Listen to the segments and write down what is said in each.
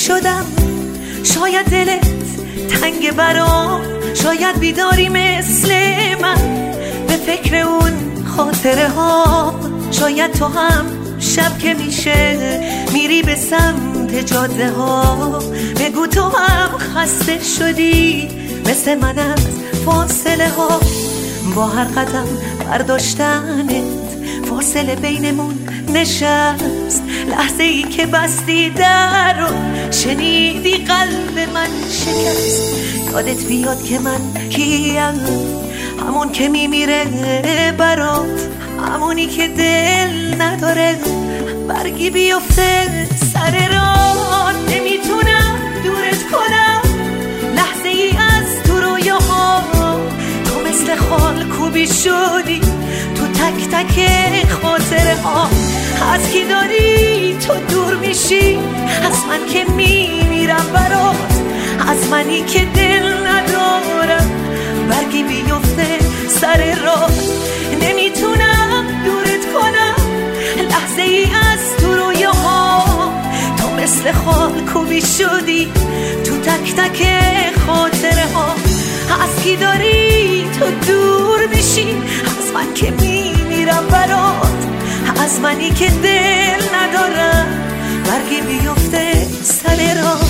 شدم. شاید دلت تنگ برام، شاید بیداری مثل من به فکر اون خاطره ها. شاید تو هم شب که میشه میری به سمت جاده ها. بگو تو هم خسته شدی مثل من از فاصله ها. با هر قدم برداشتنت فاصله بینمون نشست. لحظه ای که بستی در رو شنیدی قلب من شکست. یادت بیاد که من کیم، همون که میمیره برات، همونی که دل نداره برگی بیفته سر راه. نمیتونم دورت کنم لحظه ای از تو رویاها. تو مثل خال کوبی شدی تو تک تک خاطره ها. از کی داری تو دور میشی؟ از من که میمیرم برات، از منی که دل ندارم برگی بیفته سر راه. نمیتونم دورت کنم لحظه ای از تو رویاها. تو مثل خال کوبی شدی تو تک تک خاطره ها. از کی داری تو دور میشی؟ از من که میمیرم برات، از منی که دل ندارم برگی بیفته سر راه.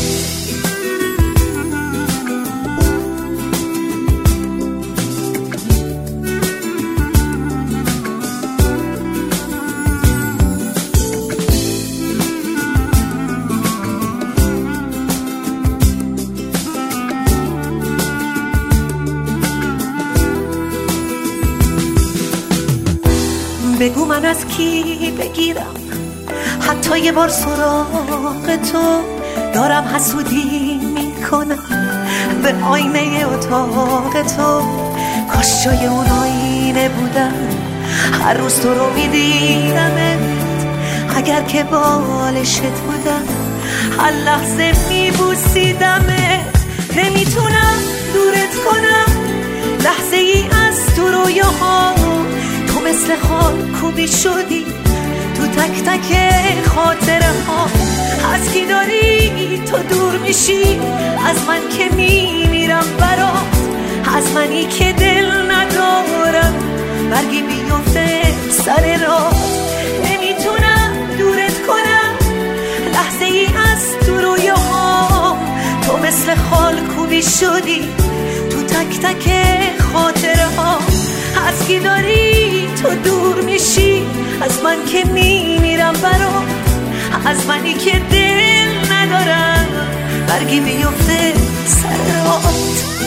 بگو من از کی بگیرم حتی یه بار سراغ تو. دارم حسودی میکنم به آینه اتاق تو. کاش جای اون آینه بودم، هر روز تو رو میدیدمت. اگر که بالشت بودم هر لحظه میبوسیدمت. نمیتونم دورت کنم لحظه ای از تو رویاها. تو مثل خال کوبی شدی تو تک تک خاطره ها. از کی داری تو دور میشی؟ از من که میمیرم برات، از منی که دل ندارم برگی بیفته سر راه. نمیتونم دورت کنم لحظه ای از تو رویاها. تو مثل خال کوبی شدی تو تک تک خاطره ها. از کی داری تو دور میشی؟ از من که میمیرم برات، از منی که دل ندارم برگی بیفته سر راه.